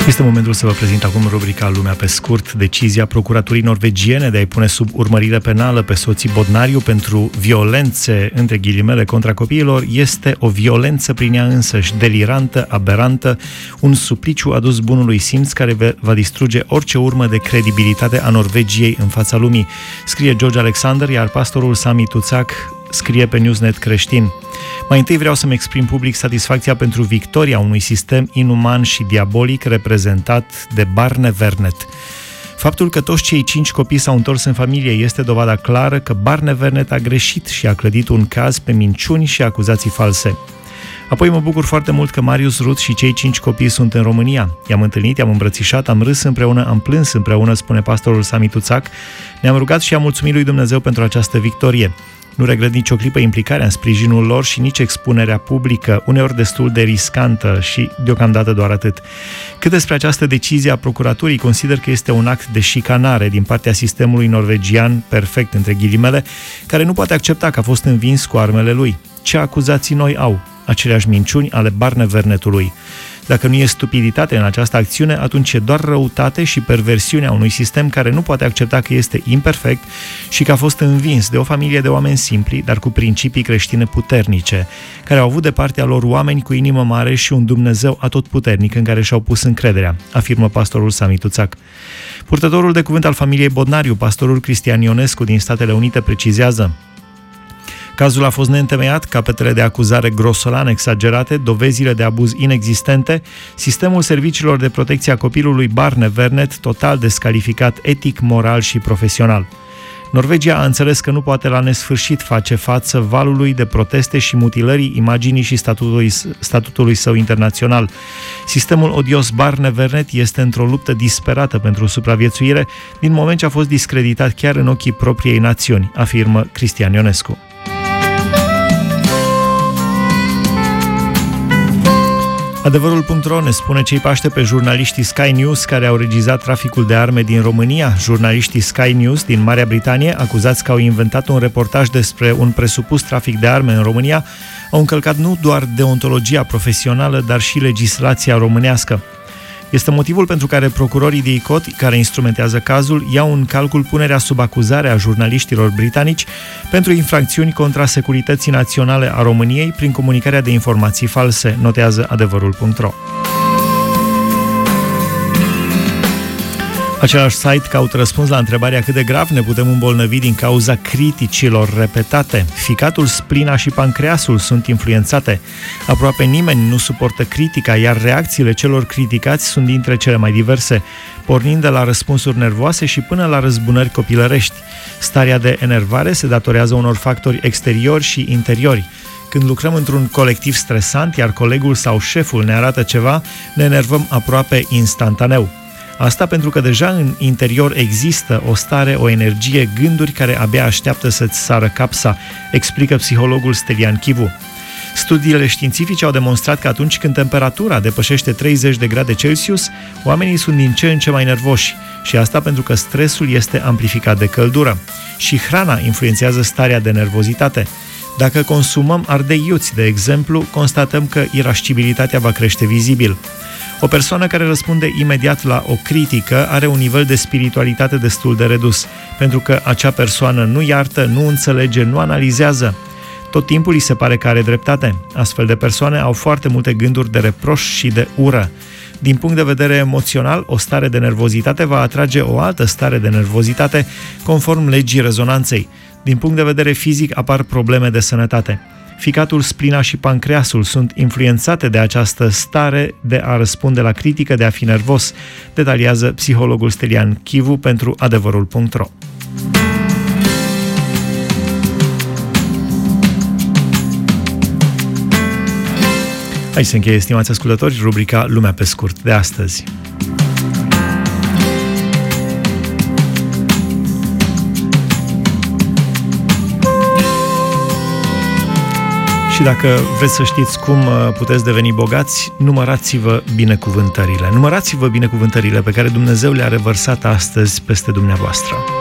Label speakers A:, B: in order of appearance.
A: Este momentul să vă prezint acum rubrica Lumea pe scurt. Decizia procuraturii norvegiene de a-i pune sub urmărire penală pe soții Bodnariu pentru violențe, între ghilimele, contra copiilor, este o violență prin ea însăși, delirantă, aberantă, un supliciu adus bunului simț care va distruge orice urmă de credibilitate a Norvegiei în fața lumii, scrie George Alexander, iar pastorul Sami Tuțak scrie pe Newsnet creștin. Mai întâi vreau să-mi exprim public satisfacția pentru victoria unui sistem inuman și diabolic reprezentat de Barnevernet. Faptul că toți cei 5 copii s-au întors în familie este dovada clară că Barnevernet a greșit și a clădit un caz pe minciuni și acuzații false. Apoi mă bucur foarte mult că Marius Ruth și cei 5 copii sunt în România. I-am întâlnit, i-am îmbrățișat, am râs împreună, am plâns împreună, spune pastorul Sami Tuțak. Ne-am rugat și am mulțumit lui Dumnezeu pentru această victorie. Nu regret nicio clipă implicarea în sprijinul lor și nici expunerea publică, uneori destul de riscantă și deocamdată doar atât. Cât despre această decizie a procuraturii, consider că este un act de șicanare din partea sistemului norvegian, perfect între ghilimele, care nu poate accepta că a fost învins cu armele lui. Ce acuzații noi au? Aceleași minciuni ale Barnevernetului. Dacă nu e stupiditate în această acțiune, atunci e doar răutate și perversiunea unui sistem care nu poate accepta că este imperfect și că a fost învins de o familie de oameni simpli, dar cu principii creștine puternice, care au avut de partea lor oameni cu inimă mare și un Dumnezeu atotputernic în care și-au pus încrederea, afirmă pastorul Sami Tuțak. Purtătorul de cuvânt al familiei Bodnariu, pastorul Cristian Ionescu din Statele Unite, precizează: cazul a fost neîntemeiat, capetele de acuzare grosolan exagerate, dovezile de abuz inexistente, sistemul serviciilor de protecție a copilului Barnevernet total descalificat etic, moral și profesional. Norvegia a înțeles că nu poate la nesfârșit face față valului de proteste și mutilării imaginii și statutului său internațional. Sistemul odios Barnevernet este într-o luptă disperată pentru supraviețuire din moment ce a fost discreditat chiar în ochii propriei națiuni, afirmă Cristian Ionescu. Adevărul.ro ne spune ce-i paște pe jurnaliștii Sky News care au regizat traficul de arme din România. Jurnaliștii Sky News din Marea Britanie, acuzați că au inventat un reportaj despre un presupus trafic de arme în România, au încălcat nu doar deontologia profesională, dar și legislația românească. Este motivul pentru care procurorii de ICOT, care instrumentează cazul, iau în calcul punerea sub acuzare a jurnaliștilor britanici pentru infracțiuni contra securității naționale a României prin comunicarea de informații false, notează adevărul.ro. Același site caută răspuns la întrebarea cât de grav ne putem îmbolnăvi din cauza criticilor repetate. Ficatul, splina și pancreasul sunt influențate. Aproape nimeni nu suportă critica, iar reacțiile celor criticați sunt dintre cele mai diverse, pornind de la răspunsuri nervoase și până la răzbunări copilărești. Starea de enervare se datorează unor factori exteriori și interiori. Când lucrăm într-un colectiv stresant, iar colegul sau șeful ne arată ceva, ne enervăm aproape instantaneu. Asta pentru că deja în interior există o stare, o energie, gânduri care abia așteaptă să-ți sară capsa, explică psihologul Stelian Chivu. Studiile științifice au demonstrat că atunci când temperatura depășește 30 de grade Celsius, oamenii sunt din ce în ce mai nervoși și asta pentru că stresul este amplificat de căldură. Și hrana influențează starea de nervozitate. Dacă consumăm ardei iuți, de exemplu, constatăm că irascibilitatea va crește vizibil. O persoană care răspunde imediat la o critică are un nivel de spiritualitate destul de redus, pentru că acea persoană nu iartă, nu înțelege, nu analizează. Tot timpul îi se pare că are dreptate. Astfel de persoane au foarte multe gânduri de reproș și de ură. Din punct de vedere emoțional, o stare de nervozitate va atrage o altă stare de nervozitate, conform legii rezonanței. Din punct de vedere fizic apar probleme de sănătate. Ficatul, splina și pancreasul sunt influențate de această stare de a răspunde la critică, de a fi nervos, detaliază psihologul Stelian Chivu pentru adevărul.ro. Aici se încheie, stimați ascultători, rubrica Lumea pe scurt de astăzi. Și dacă vreți să știți cum puteți deveni bogați, numărați-vă binecuvântările. Numărați-vă binecuvântările pe care Dumnezeu le-a revărsat astăzi peste dumneavoastră.